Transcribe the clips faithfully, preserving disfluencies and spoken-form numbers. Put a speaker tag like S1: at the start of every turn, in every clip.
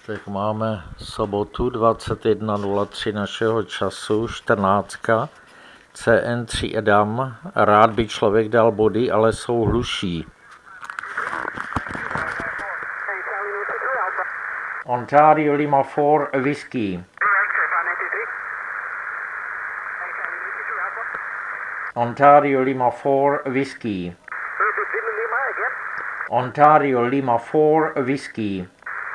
S1: Tak máme sobotu dvacet jedna nula tři našeho času, čtrnáctka, C N tři Adam, rád by člověk dal body, ale jsou hluší. Ontario Lima čtyři Whiskey. Ontario Lima čtyři Whiskey. Ontario Lima čtyři Whiskey.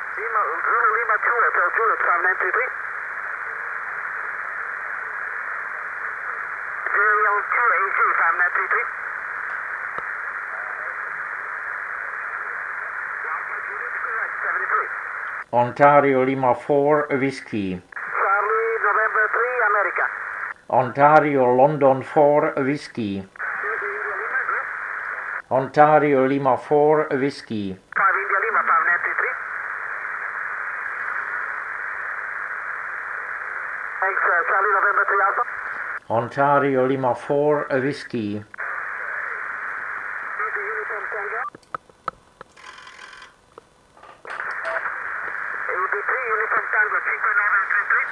S1: Ontario Lima čtyři Whiskey.
S2: Charlie November three America.
S1: Ontario London čtyři Whiskey. Ontario Lima čtyři Whiskey.
S2: five India Lima five Nancy three. Thanks, uh, Charlie November three Alpha.
S1: Ontario Lima čtyři Whiskey.
S2: Easy Uniform Tango. A B three Uniform Tango Cinco November three three.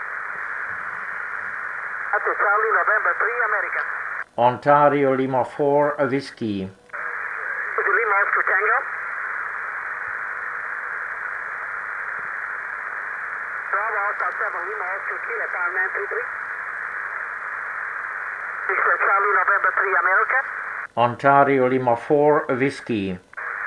S2: That's a Charlie November three America.
S1: Ontario Lima čtyři Whiskey.
S2: Is it Lima Oscar Tango? Bravo Alpha seven Lima Oscar Kilo five nine three three. This is Charlie November three America.
S1: Ontario Lima čtyři Whiskey.
S2: Yes.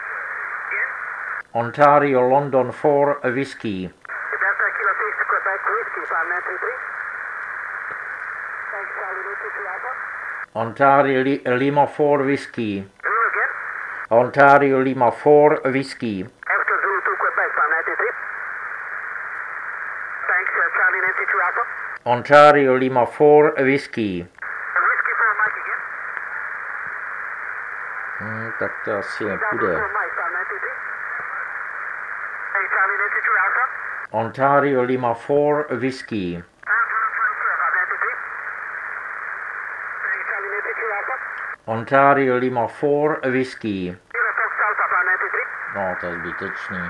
S1: Ontario London čtyři Whiskey.
S2: Delta Kilo six Quebec Whiskey five nine three three. Thanks, Charlie Nancy three Alpha.
S1: Ontario Li- Lima čtyři Whiskey.
S2: Zulu again.
S1: Ontario Lima čtyři Whiskey.
S2: After Zulu two Quebec five nine three three. Thanks, uh, Charlie Nancy two Alpha.
S1: Ontario Lima čtyři Whiskey.
S2: Uh, Whiskey for Mike again.
S1: Hmm, tak to asi
S2: Delta
S1: nepůjde.
S2: for Mike five nine three three. Hey, Charlie Nancy two Alpha.
S1: Ontario Lima čtyři Whiskey. Ontario Lima čtyři Whiskey. No, to je zbytečný.